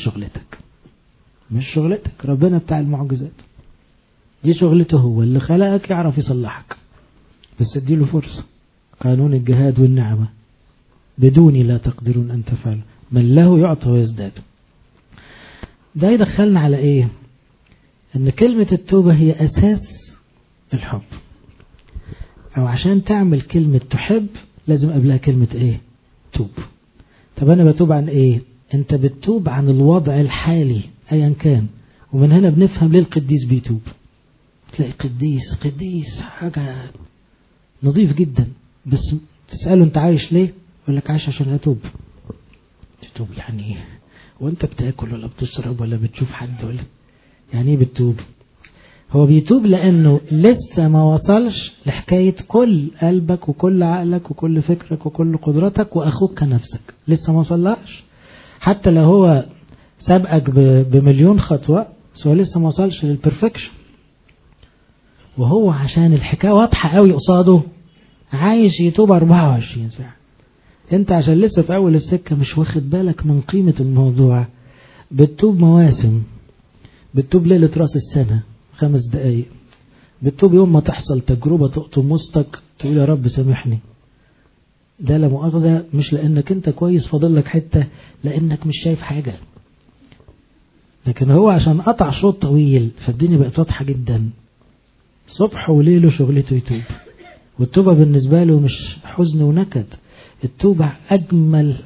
شغلتك، ربنا بتاع المعجزات دي شغلته، هو اللي خلقك يعرف يصلحك، بس اديله فرصة. قانون الجهاد والنعمة، بدوني لا تقدرون أن تفعلوا، من له يعطى ويزداد. ده يدخلنا على ايه؟ ان كلمة التوبة هي اساس الحب، او عشان تعمل كلمة تحب لازم قبلها كلمة ايه؟ توب. طب انا بتوب عن ايه؟ انت بتتوب عن الوضع الحالي ايا كان. ومن هنا بنفهم ليه القديس بيتوب. تلاقي قديس حاجة نظيف جدا، بس تسأله انت عايش ليه؟ يقول لك عايش عشان اتوب. تتوب يعني ايه؟ وانت بتاكل ولا بتشرب ولا بتشوف حد ولا يعني ايه بتتوب؟ هو بيتوب لانه لسه ما وصلش لحكاية كل قلبك وكل عقلك وكل فكرك وكل قدرتك واخوك كنفسك، لسه ما وصلهاش. حتى لو هو سابقك بمليون خطوة، بس هو لسه ما وصلش للبرفكشن. وهو عشان الحكاية واضحة قوي قصاده عايش يتوب 24 ساعة. انت عشان لسه في اول السكة مش واخد بالك من قيمة الموضوع. بتتوب مواسم، بتتوب ليلة راس السنة 5 دقايق، بتتوب يوم ما تحصل تجربة تقطم وسطك تقول يا رب سامحني. ده لا مؤاخذة مش لأنك أنت كويس فاضل لك حتة، لأنك مش شايف حاجة. لكن هو عشان قطع شوط طويل فالدنيا بقت واضحة جدا، صبح وليله شغلته يتوب. والتوبة بالنسبة له مش حزن ونكد، التوبة أجمل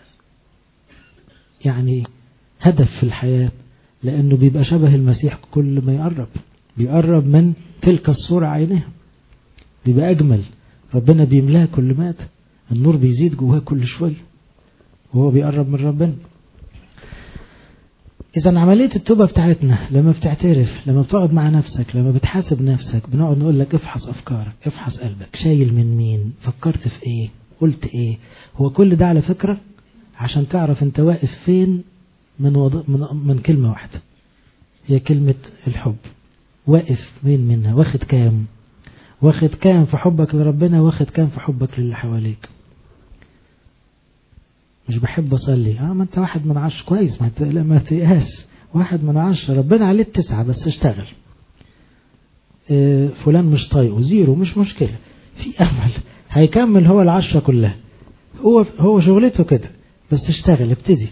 يعني هدف في الحياة، لأنه بيبقى شبه المسيح كل ما بيقرب من تلك الصورة عينها، بيبقى أجمل. ربنا بيملاه كل مات، النور بيزيد جواه كل شوية وهو بيقرب من ربنا. إذا عملية التوبة بتاعتنا لما بتعترف، لما بتقعد مع نفسك، لما بتحاسب نفسك، بنقعد نقول لك افحص أفكارك، افحص قلبك، شايل من مين، فكرت في ايه، قلت ايه. هو كل ده على فكرة عشان تعرف انت واقف فين من كلمة واحدة، هي كلمة الحب. واقف فين منها، واخد كام في حبك لربنا، واخد كام في حبك للي حواليك. مش بحب أصلي، ما أنت 1/10 كويس، ما تيأس، 1/10 ربنا عليه 9 بس اشتغل. فلان مش طايقه 0 مش مشكلة، في أمل هيكمل هو 10 كلها، هو شغلته كده، بس اشتغل ابتدي.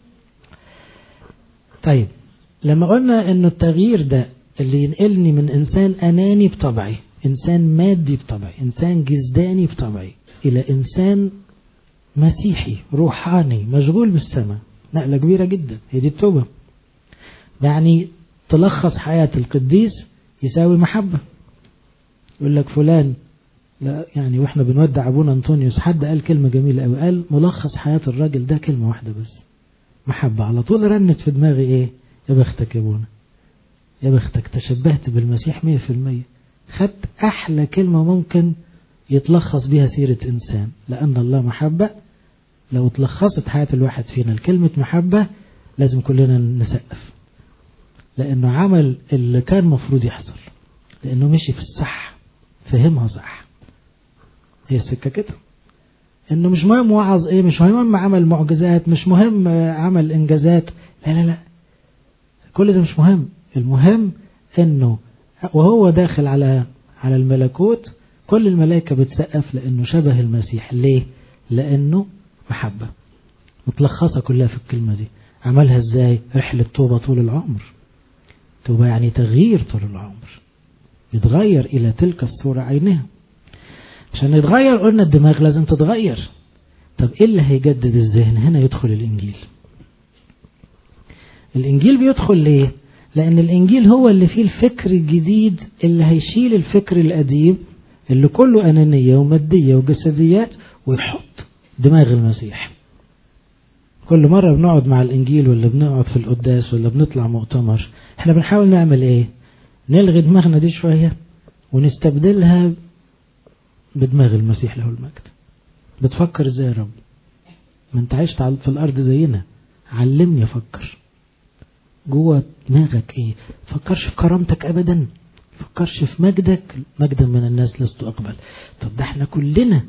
طيب لما قلنا إنه التغيير ده اللي ينقلني من إنسان أناني بطبعي، إنسان مادي بطبعي، إنسان جسداني بطبعي، إلى إنسان مسيحي روحاني مشغول بالسماء، نقلة كبيرة جدا، هي دي التوبة. يعني تلخص حياة القديس يساوي محبة. يقول لك فلان، لا يعني واحنا بنودع ابونا انطونيوس حد قال كلمة جميلة قوي، قال ملخص حياة الراجل ده كلمة واحدة بس، محبة. على طول رنت في دماغي ايه؟ يا بختك يا ابونا، يا بختك تشبهت بالمسيح 100%. خدت احلى كلمة ممكن يتلخص بها سيرة انسان، لان الله محبة. لو تلخصت حياة الواحد فينا الكلمة محبة لازم كلنا نسقف، لأنه عمل اللي كان مفروض يحصل، لأنه مشي في الصح، فهمها صح. هي السكة كده، إنه مش مهم وعظ إيه، مش مهم عمل معجزات، مش مهم عمل إنجازات، لا لا لا، كل ده مش مهم. المهم إنه وهو داخل على الملكوت كل الملائكة بتسقف، لأنه شبه المسيح. ليه؟ لأنه محبة. متلخصة كلها في الكلمة دي. عملها ازاي؟ رحلة توبة طول العمر. توبة يعني تغيير طول العمر، يتغير إلى تلك الصورة عينها. عشان يتغير قلنا الدماغ لازم تتغير. طب إيه اللي هيجدد الذهن؟ هنا يدخل الإنجيل. الإنجيل بيدخل ليه؟ لأن الإنجيل هو اللي فيه الفكر الجديد اللي هيشيل الفكر القديم اللي كله أنانية ومادية وجسديات، ويحط دماغ المسيح. كل مرة بنقعد مع الإنجيل ولا بنقعد في القداس ولا بنطلع مؤتمر، احنا بنحاول نعمل ايه؟ نلغي دماغنا دي شوية ونستبدلها بدماغ المسيح له المجد. بتفكر ازاي يا رب؟ ما انت عشت في الأرض زينا، علمني أفكر. جوه دماغك ايه؟ فكرش في كرامتك أبدا، فكرش في مجدك، مجدا من الناس لست أقبل. طب ده احنا كلنا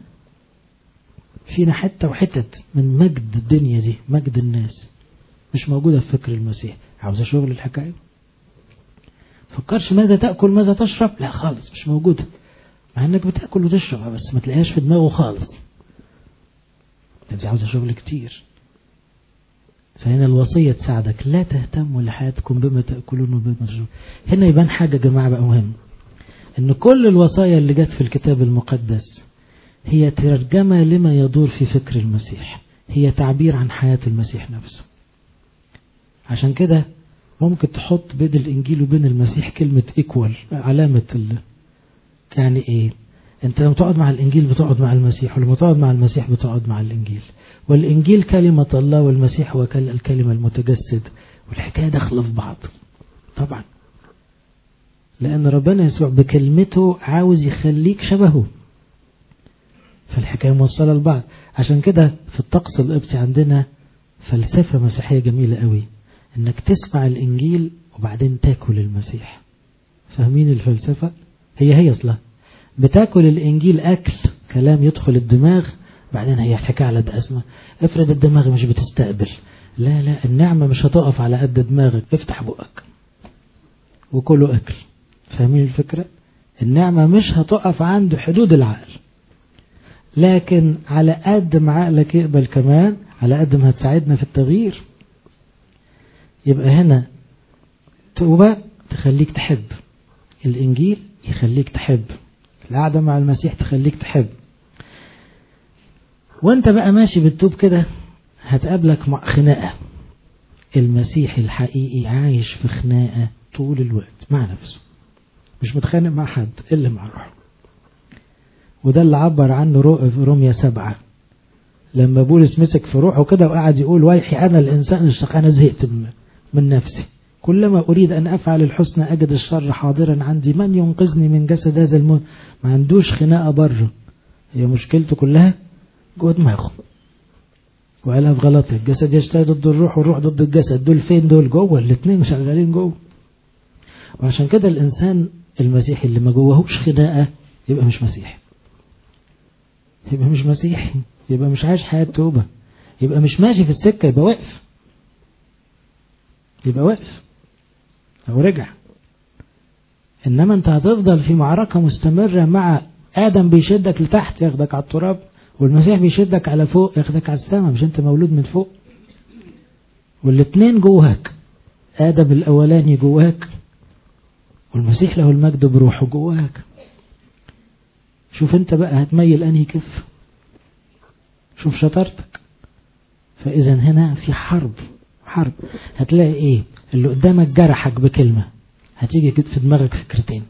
فينا حتة وحتت من مجد الدنيا دي، مجد الناس مش موجودة في فكر المسيح. عاوزة شغل الحكاية. فكرش ماذا تأكل ماذا تشرب، لا خالص مش موجودة، مع انك بتأكل وتشرب بس ما تلاقيهاش في دماغه خالص. دي عاوزة شغل كتير. فهنا الوصية تساعدك، لا تهتموا لحياتكم بما تأكلون وبما تشربون. هنا يبان حاجة يا جماعة بقى مهم، ان كل الوصايا اللي جت في الكتاب المقدس هي ترجمة لما يدور في فكر المسيح، هي تعبير عن حياة المسيح نفسه. عشان كده ممكن تحط بين الإنجيل وبين المسيح كلمة إيكوال، علامة يعني إيه؟ أنت لما تقعد مع الإنجيل بتقعد مع المسيح، ولما تقعد مع المسيح بتقعد مع الإنجيل. والإنجيل كلمة الله، والمسيح هو الكلمة المتجسد، والحكاية داخلة في بعض طبعا، لأن ربنا يسوع بكلمته عاوز يخليك شبهه، فالحكاية موصلة لبعض. عشان كده في الطقس القبطي عندنا فلسفة مسيحية جميلة قوي، انك تسمع الانجيل وبعدين تاكل المسيح. فاهمين الفلسفة؟ هي اصلا بتاكل الانجيل اكل كلام يدخل الدماغ، بعدين هي الحكاية على دقسمة. افرض الدماغ مش بتستقبل، لا النعمة مش هتقف على قد دماغك، افتح بقك وكله اكل. فاهمين الفكرة؟ النعمة مش هتقف عند حدود العقل، لكن على قد ما عقلك يقبل كمان على قد ما هتساعدنا في التغيير. يبقى هنا توبة تخليك تحب، الإنجيل يخليك تحب، القعدة مع المسيح تخليك تحب. وانت بقى ماشي بالتوب كده هتقابلك مع خناقة. المسيح الحقيقي عايش في خناقة طول الوقت مع نفسه، مش متخانق مع حد إلا مع روحه. وده اللي عبر عنه في رومية 7 لما بولس مسك في روحه كده وقعد يقول ويحي أنا الإنسان الشقي، أنا زهقت من نفسي، كلما أريد أن أفعل الحسنى أجد الشر حاضرا عندي، من ينقذني من جسد هذا الموت. ما عندوش خناقة بره، هي مشكلته كلها جوه دماغه. وقالها في غلطة الجسد يشتهي ضد الروح والروح ضد الجسد. دول فين؟ دول جوه، الاثنين شغالين جوه. وعشان كده الإنسان المسيحي اللي ما جوهوش خناقة يبقى مش مسيحي، يبقى مش مسيحي، يبقى مش عايش حياة توبة، يبقى مش ماشي في السكة، يبقى واقف، يبقى واقف أو رجع. إنما أنت هتفضل في معركة مستمرة مع آدم بيشدك لتحت ياخدك على التراب، والمسيح بيشدك على فوق ياخدك على السماء. مش أنت مولود من فوق؟ والاثنين جواك، آدم الأولاني جواك والمسيح له المجد بروحه جواك. شوف أنت بقى هتميل أنهي كف، شوف شطارتك. فإذا هنا في حرب. هتلاقي إيه؟ اللي قدامك جرحك بكلمة، هتيجي كده في دماغك فكرتين،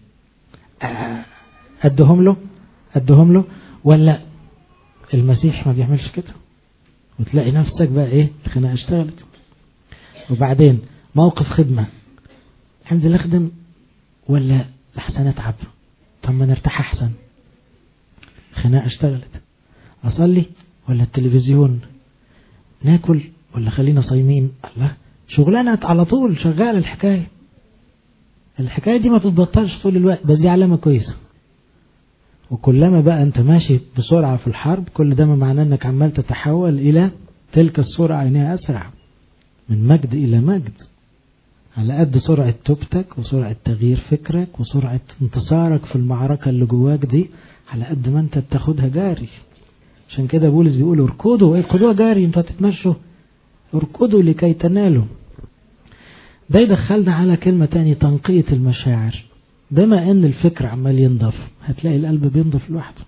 أدهم له ولا المسيح ما بيعملش كده، وتلاقي نفسك بقى إيه؟ الخناقة اشتغلت. وبعدين موقف خدمة، انزل اخدم ولا لحسن اتعب؟ طب ما نرتاح احسن. خناقة اشتغلت. اصلي ولا التلفزيون؟ ناكل ولا خلينا صايمين؟ الله، شغلانة على طول شغال. الحكاية دي ما بتبطلش طول الوقت، بس دي علامة كويسة. وكلما بقى انت ماشي بسرعة في الحرب، كل ده معناه انك عمال تتحول الى تلك السرعة عينها اسرع، من مجد الى مجد، على قد سرعة توبتك وسرعة تغيير فكرك وسرعة انتصارك في المعركة اللي جواك دي، على قد ما انت بتاخدها جاري. عشان كده بولس بيقول اركضوا جاري، انتوا هتتمشوا، اركضوا لكي تنالوا. ده يدخلنا على كلمة تاني، تنقية المشاعر. بما ان الفكر عمال ينضف، هتلاقي القلب بينضف لوحده.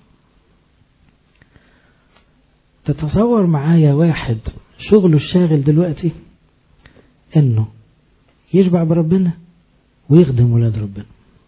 تتصور معايا واحد شغله الشاغل دلوقتي انه يشبع بربنا ويخدم ولاد ربنا.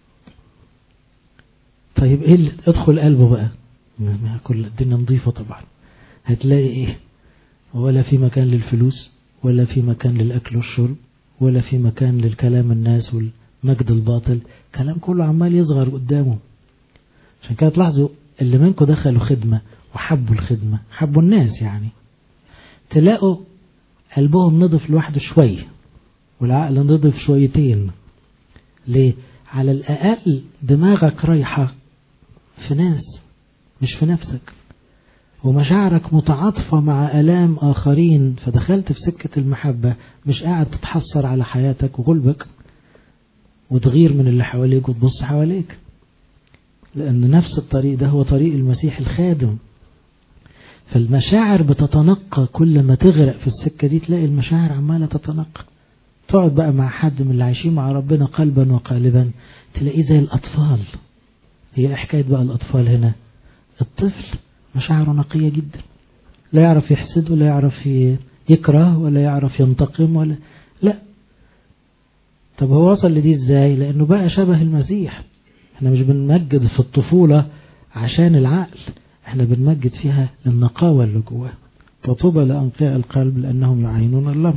طيب ايه اللي ادخل قلبه بقى؟ كل الدنيا نظيفة طبعا، هتلاقي ايه؟ ولا في مكان للفلوس، ولا في مكان للأكل والشرب، ولا في مكان للكلام الناس والمجد الباطل. كلام كله عمال يصغر قدامه. عشان كده تلاحظوا اللي منكم دخلوا خدمة وحبوا الخدمة، حبوا الناس يعني، تلاقوا قلبهم نضف لوحده شوية والعقل نضف شويتين. ليه؟ على الأقل دماغك رايحة في ناس مش في نفسك، ومشاعرك متعاطفة مع آلام آخرين، فدخلت في سكة المحبة، مش قاعد تتحسر على حياتك وغلبك وتغير من اللي حواليك وتبص حواليك. لأن نفس الطريق ده هو طريق المسيح الخادم. فالمشاعر بتتنقى كل ما تغرق في السكة دي، تلاقي المشاعر عمالة تتنقى. تقعد بقى مع حد من اللي عايشين مع ربنا قلبا وقالبا، تلاقيه زي الأطفال. هي حكاية بقى الأطفال هنا، الطفل مشاعره نقية جدا، لا يعرف يحسد ولا يعرف يكره ولا يعرف ينتقم ولا لا. طب هو وصل لدي ازاي؟ لأنه بقى شبه المسيح. احنا مش بنمجد في الطفولة عشان العقل، احنا بنمجد فيها النقاوة اللي جواه. وطوبى لأنقياء القلب لأنهم يعينون الله.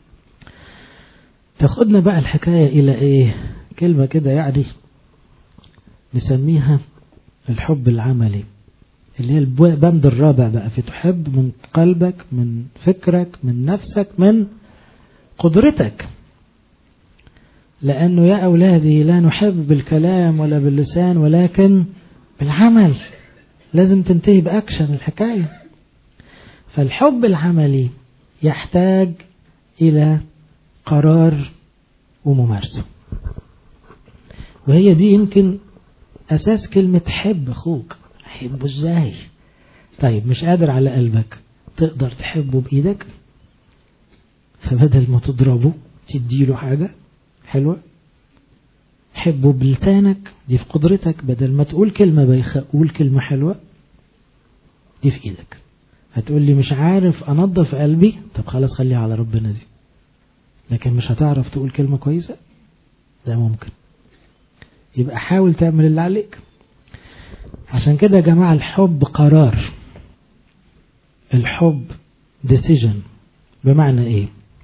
تاخدنا بقى الحكاية إلى إيه؟ كلمة كده يعني نسميها الحب العملي، اللي هي البند الرابع بقى في تحب من قلبك، من فكرك، من نفسك، من قدرتك. لأنه يا أولادي لا نحب بالكلام ولا باللسان ولكن بالعمل. لازم تنتهي بأكشن الحكاية. فالحب العملي يحتاج إلى قرار وممارسة، وهي دي يمكن أساس كلمة حب أخوك. حبه إزاي؟ طيب مش قادر على قلبك، تقدر تحبه بإيدك، فبدل ما تضربه تديله حاجة حلوة. حبه بلسانك، دي في قدرتك، بدل ما تقول كلمة بايخة قول كلمة حلوة، دي في إيدك. هتقول لي مش عارف أنظف قلبي، طب خلاص خليها على ربنا دي. لكن مش هتعرف تقول كلمة كويسة، ده ممكن. يبقى حاول تعمل اللي عليك. عشان كده يا جماعة الحب قرار، الحب decision. بمعنى ايه؟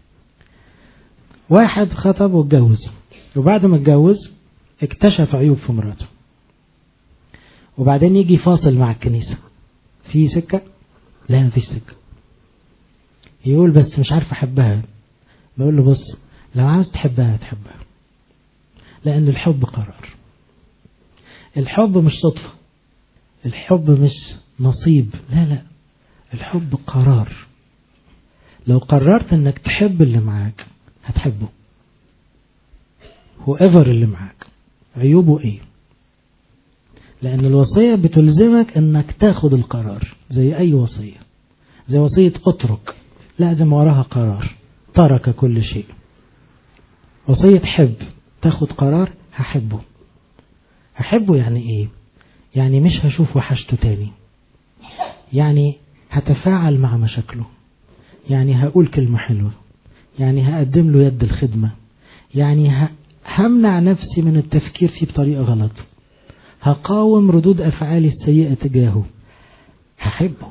واحد خطب واتجوز، وبعد ما اتجوز اكتشف عيوب في مراته، وبعدين يجي فاصل مع الكنيسة، في سكة؟ لا مفيش سكة. يقول بس مش عارف احبها. بقول له بص، لو عاوز تحبها هتحبها، لأن الحب قرار. الحب مش صدفة، الحب مش نصيب، لا لا، الحب قرار. لو قررت انك تحب اللي معاك هتحبه، whoever اللي معاك، عيوبه ايه. لأن الوصية بتلزمك انك تاخد القرار، زي اي وصية، زي وصية اترك، لازم وراها قرار، ترك كل شيء. وصية حب، تاخد قرار، هحبه. هحبه يعني ايه؟ يعني مش هشوف وحشته تاني، يعني هتفاعل مع مشاكله، يعني هقول كلمة حلوة، يعني هقدم له يد الخدمة، يعني همنع نفسي من التفكير فيه بطريقة غلط، هقاوم ردود أفعالي السيئة تجاهه، هحبه.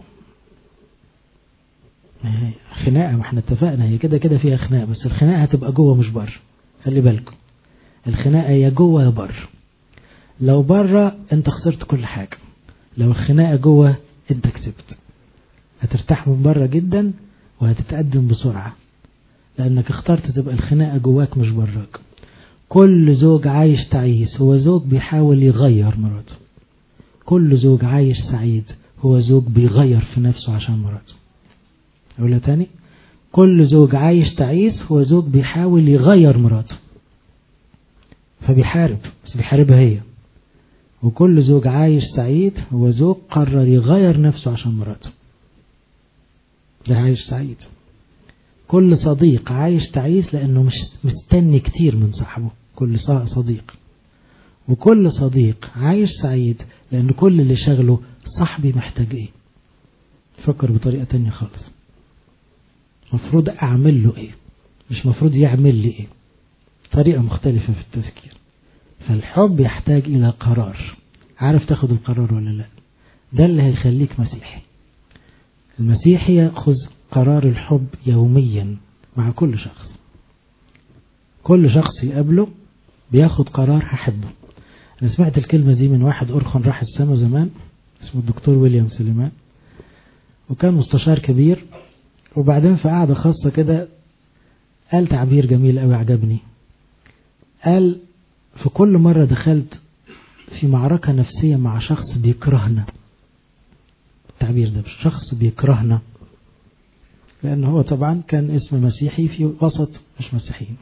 خناقة، ما احنا اتفقنا هي كده كده فيها خناقة، بس الخناقة هتبقى جوه مش بره. خلي بالكم، الخناقة يا جوه يا بره. لو بره انت خسرت كل حاجة، لو الخناقة جوه انت كسبت. هترتاح من بره جدا وهتتقدم بسرعة، لأنك اخترت تبقى الخناقة جواك مش براك. كل زوج عايش تعيس هو زوج بيحاول يغير مراته. كل زوج عايش سعيد هو زوج بيغير في نفسه عشان مراته. أقولها تاني، كل زوج عايش تعيس هو زوج بيحاول يغير مراته، فبيحارب، بس بيحاربها هي. وكل زوج عايش سعيد هو زوج قرر يغير نفسه عشان مراته، ده عايش سعيد. كل صديق عايش تعيس لأنه مش مستني كتير من صاحبه، كل صديق. وكل صديق عايش سعيد لأن كل اللي شغله صاحبي محتاج ايه. فكر بطريقة تانية خالص، مفروض أعمل له ايه، مش مفروض يعمل لي ايه. طريقة مختلفة في التفكير. فالحب يحتاج إلى قرار، عارف تاخد القرار ولا لا؟ ده اللي هيخليك مسيحي. المسيحي يأخذ قرار الحب يوميا مع كل شخص. كل شخص يقابله بياخد قرار هحبه. أنا سمعت الكلمة دي من واحد أرخن راح السما زمان، اسمه الدكتور ويليام سليمان، وكان مستشار كبير. وبعدين في قعدة خاصة كده قال تعبير جميل قوي عجبني. قال في كل مرة دخلت في معركة نفسية مع شخص بيكرهنا، التعبير ده شخص بيكرهنا، لأنه هو طبعا كان اسم مسيحي في وسط مش مسيحيين.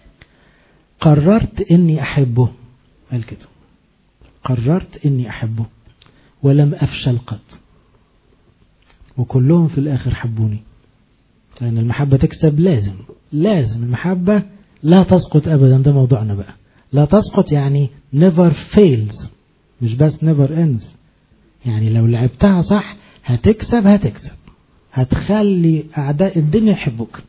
قررت إني أحبه، قال كده، قررت إني أحبه ولم أفشل قط، وكلهم في الآخر حبوني. لأن المحبة تكسب، لازم المحبة لا تسقط أبدا. ده موضوعنا بقى، لا تسقط يعني never fails، مش بس never ends. يعني لو لعبتها صح هتكسب، هتخلي أعداء الدنيا يحبوك.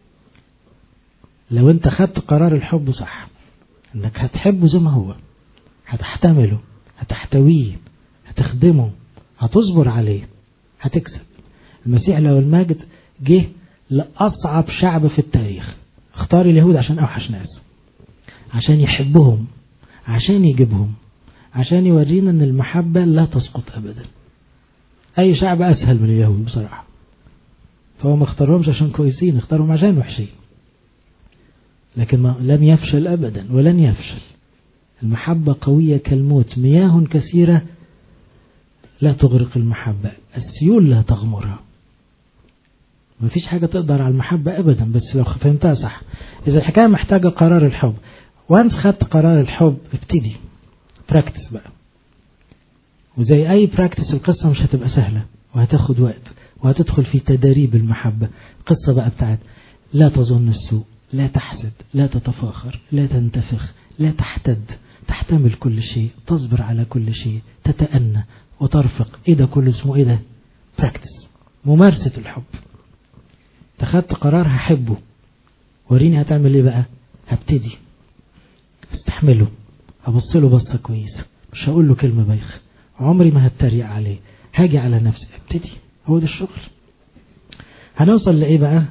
لو انت خدت قرار الحب صح، انك هتحبه زي ما هو، هتحتمله، هتحتويه، هتخدمه، هتصبر عليه، هتكسب. المسيح لو المجد جه لأصعب شعب في التاريخ، اختار اليهود عشان أوحش ناس، عشان يحبهم، عشان يجيبهم، عشان يورينا ان المحبة لا تسقط أبدا. أي شعب أسهل من اليهود بصراحة، فهو ما اختارهمش عشان كويسين، اختارهم عشان وحشين. لكن لم يفشل أبدا ولن يفشل. المحبة قوية كالموت، مياه كثيرة لا تغرق المحبة، السيول لا تغمرها. ما فيش حاجة تقدر على المحبة أبدا، بس لو فهمتها صح. إذا الحكاية محتاجة قرار الحب، وانت خدت قرار الحب ابتدي براكتس بقى. وزي أي براكتس القصة مش هتبقى سهلة، وهتاخد وقت وهتدخل في تدريب المحبة. قصة بقى بتاعت لا تظن السوء، لا تحسد، لا تتفاخر، لا تنتفخ، لا تحتد، تحتمل كل شيء، تصبر على كل شيء، تتأنى وترفق. ايه ده كله اسمه ايه ده؟ براكتس، ممارسة الحب. تخدت قرار هحبه، وريني هتعمل ايه بقى. هبتدي استحمله، هبصله بصة كويسة، مش هقول له كلمة بايخة، عمري ما هتريق عليه، هاجي على نفسي، ابتدي. هو ده الشغل. هنوصل لإيه بقى؟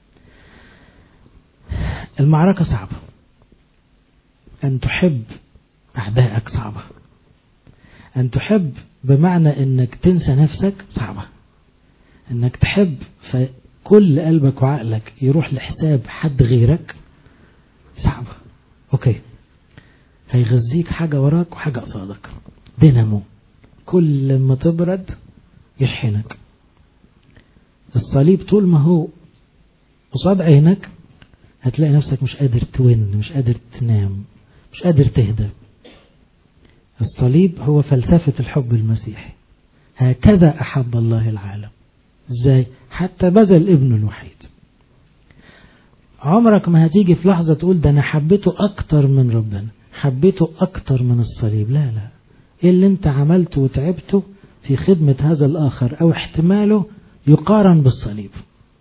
المعركة صعبة، أن تحب أعدائك صعبة، أن تحب بمعنى أنك تنسى نفسك صعبة، أنك تحب فكل قلبك وعقلك يروح لحساب حد غيرك صعبة. أوكي، هيغذيك حاجة وراك وحاجة قصادك، دينامو، كل ما تبرد يشحنك. الصليب طول ما هو قصاد عينك هتلاقي نفسك مش قادر تون، مش قادر تنام، مش قادر تهدى. الصليب هو فلسفة الحب المسيحي. هكذا أحب الله العالم. ازاي؟ حتى بذل ابنه الوحيد. عمرك ما هتيجي في لحظة تقول ده أنا حبيته أكتر من ربنا، حبيته أكتر من الصليب. لا لا، إيه اللي انت عملته وتعبته في خدمة هذا الآخر أو احتماله يقارن بالصليب؟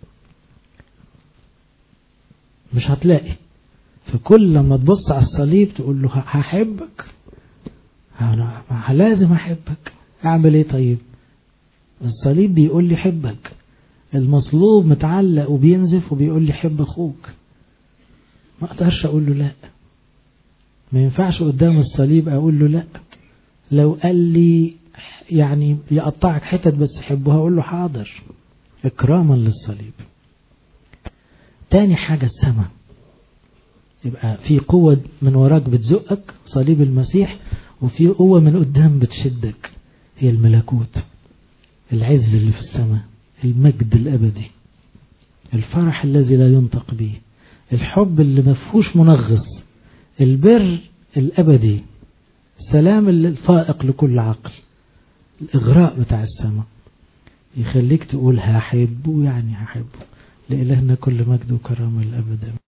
مش هتلاقي. فكل لما تبص على الصليب تقول له هحبك، أنا لازم أحبك. أعمل إيه طيب؟ الصليب بيقول لي حبك، المصلوب متعلق وبينزف وبيقول لي حب أخوك. ما أقدرش أقول له لا، ما ينفعش قدام الصليب أقول له لا. لو قال لي يعني يقطعك حتت بس حبه، هقول له حاضر، إكراما للصليب. تاني حاجة السماء، يبقى في قوة من وراك بتزقك صليب المسيح، وفي قوة من قدام بتشدك، هي الملكوت، العز اللي في السماء، المجد الأبدي، الفرح الذي لا ينطق به، الحب اللي مفهوش منغص، البر الأبدي، السلام الفائق لكل عقل، الإغراء بتاع السماء يخليك تقول هحبه، يعني هحبه. لإلهنا كل مجد وكرامة الأبد.